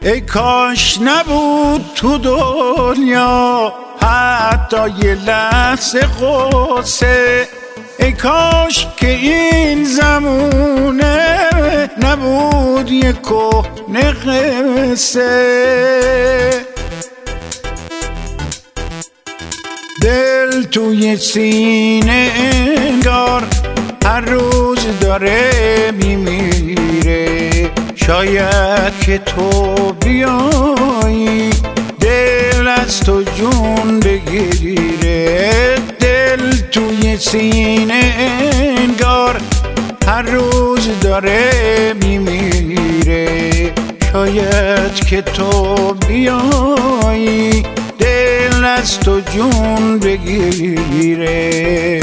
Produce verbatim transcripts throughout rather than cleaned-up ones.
ای کاش نبود تو دنیا حتی یه لحظه قصه، ای کاش که این زمونه نبود یه کهنه قصه. دل توی سینه انگار هر روز داره میمیره، شاید که تو بیایی دل از تو جون بگیره. دل توی سینه انگار هر روز داره میمیره، شاید که تو بیایی دل از تو جون بگیره.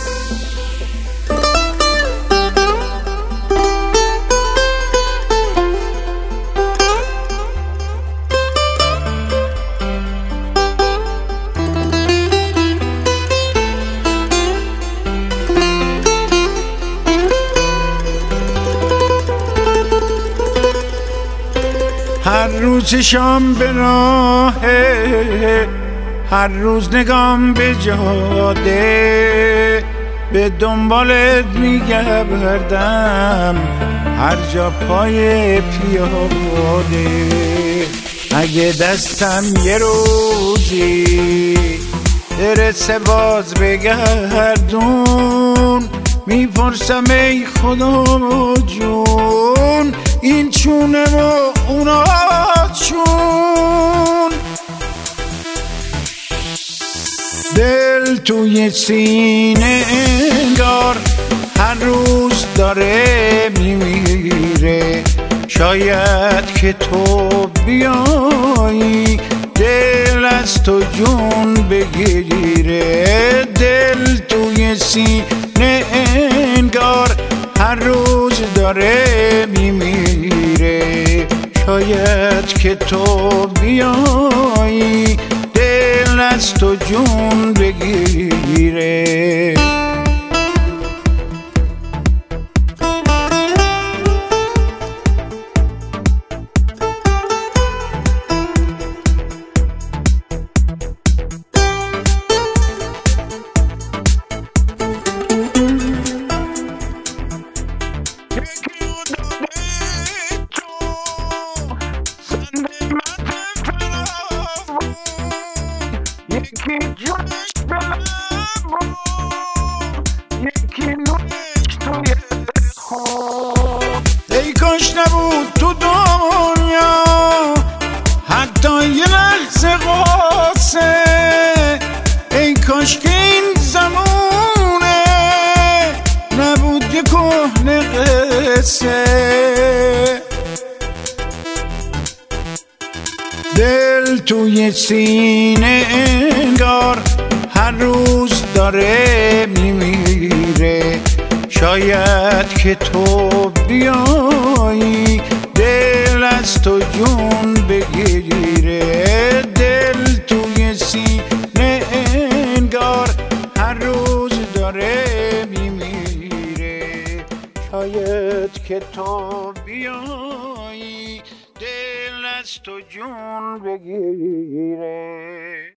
هر روز شام به راهه، هر روز نگام به جاده، به دنبالت میگردم هر جا پای پیاده. اگه دستم یه روزی برسه باز بگردون، میپرسم ای خدا جون این چونه و اونا چون. دل توی سینه انگار هر روز داره میمیره، شاید که تو بیایی دل از تو جون بگیره. دل توی سینه انگار هر روز داره میمیره، شاید که تو بیایی دل از تو جون بگیره. یکی جونش به لبون، یکی نونش توی خون. ای کاش نبود تو دنیا حتی یه لحظه قصه، ای کاش که این زمونه نبود یه کهنه قصه. دل توی سینه انگار هر روز داره میمیره، شاید که تو بیایی دل از تو جون بگیره. دل توی سینه انگار هر روز داره میمیره، شاید که تو بیایی دل از تو جون بگیره.